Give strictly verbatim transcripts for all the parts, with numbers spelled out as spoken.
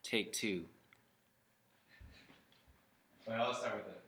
Take two. Well, I'll start with it.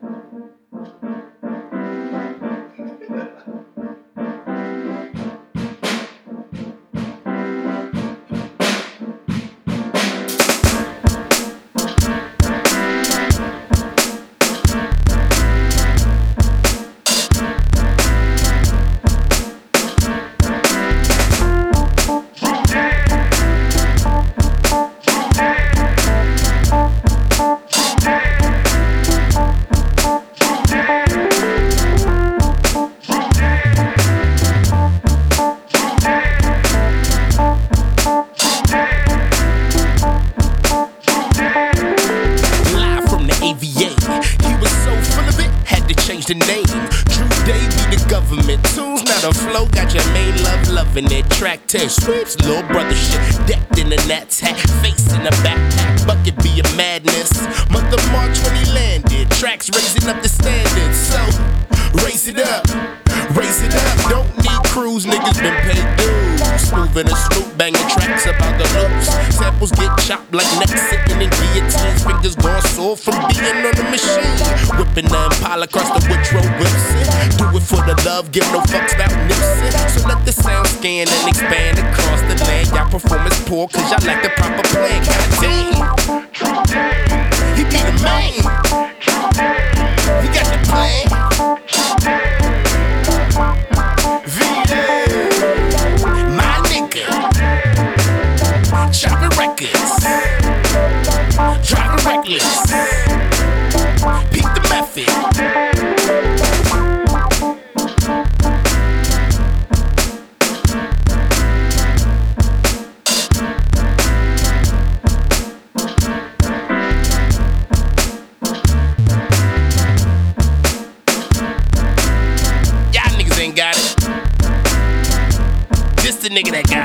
The name, Drew Davy, the government tunes, now the flow got your main love loving it. Track ten, sweeps, little brother shit, decked in a Nats hat, face in a backpack, bucket be a madness. Month of March when he landed, tracks raising up the standards. So raise it up, raise it up. Don't need crews, niggas been paid dues. Smooth in a Snoop, banging tracks about the loops. Samples get chopped like necks sitting in guillotines. Fingers gone sore from being on the machine. Whipping the Impala across the Woodrow Wilson. Do it for the love, give no fucks about Nipsey. So let the sound scan and expand across the land. Y'all performance poor cause y'all like the proper plan. God damn, he be the man. He got the plan. My nigga, chopping records, driving reckless, peep the method. Y'all niggas ain't got it. This the nigga that got